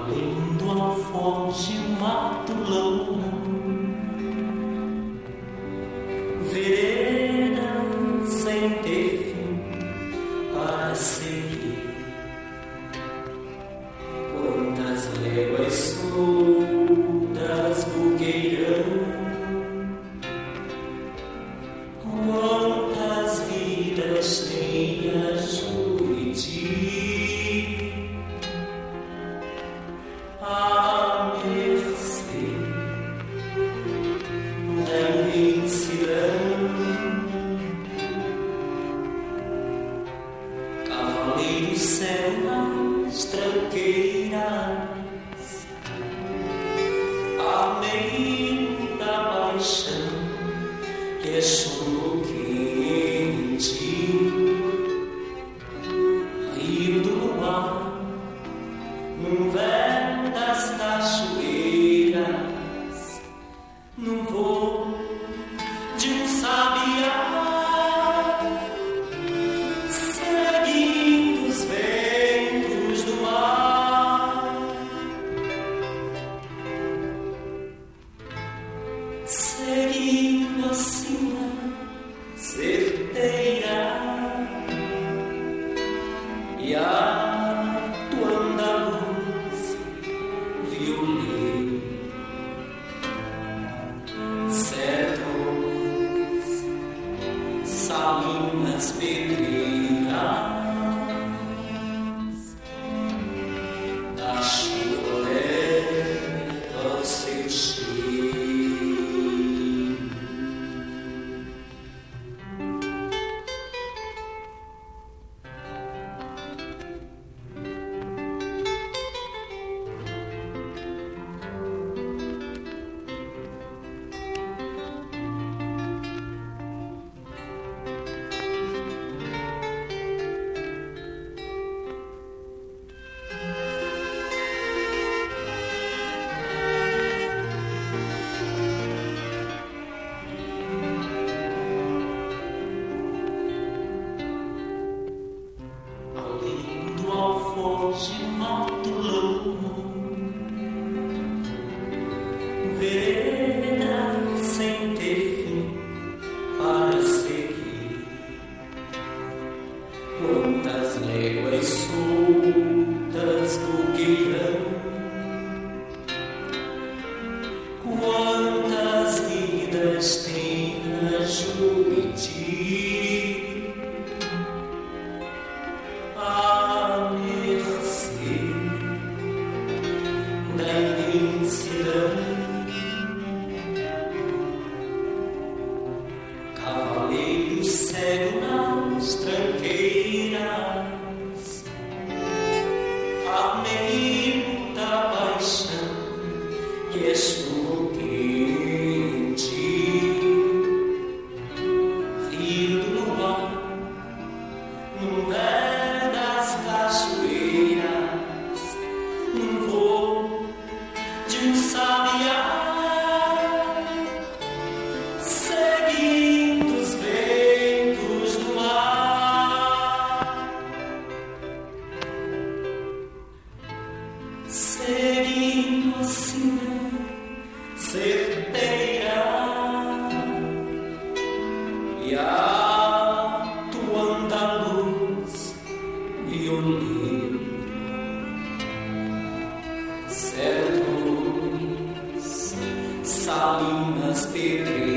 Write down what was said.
além do alforje matulão, vereda sem ter fim para seguir. Quantas léguas surdas bugueirão, quantas vidas tem a Juriti. A mercê da imensidão, cavaleiro céu nas tranqueiras, amigo da paixão, que é chumbo quente, rio do luar, num véu das cachoeiras, no voo de um sabiá, seguindo os ventos do mar, seguindo a sina certeira e a tua andaluz violino, certos salinas pedreiras da chuva leva o seu cheiro. Alforje matulão, vereda sem ter fim para seguir. Quantas léguas soltas bugueirão, quantas vidas tem a Juriti. A mercê da imensidão, cavaleiro cego nas tranqueiras, amigo da paixão, que é chumbo quente, rio do luar, num véu das cachoeiras, num voo de um sabiá, seguindo os ventos do mar, seguindo a sina certeira e a tua andaluz violino, certos salinas pedreiras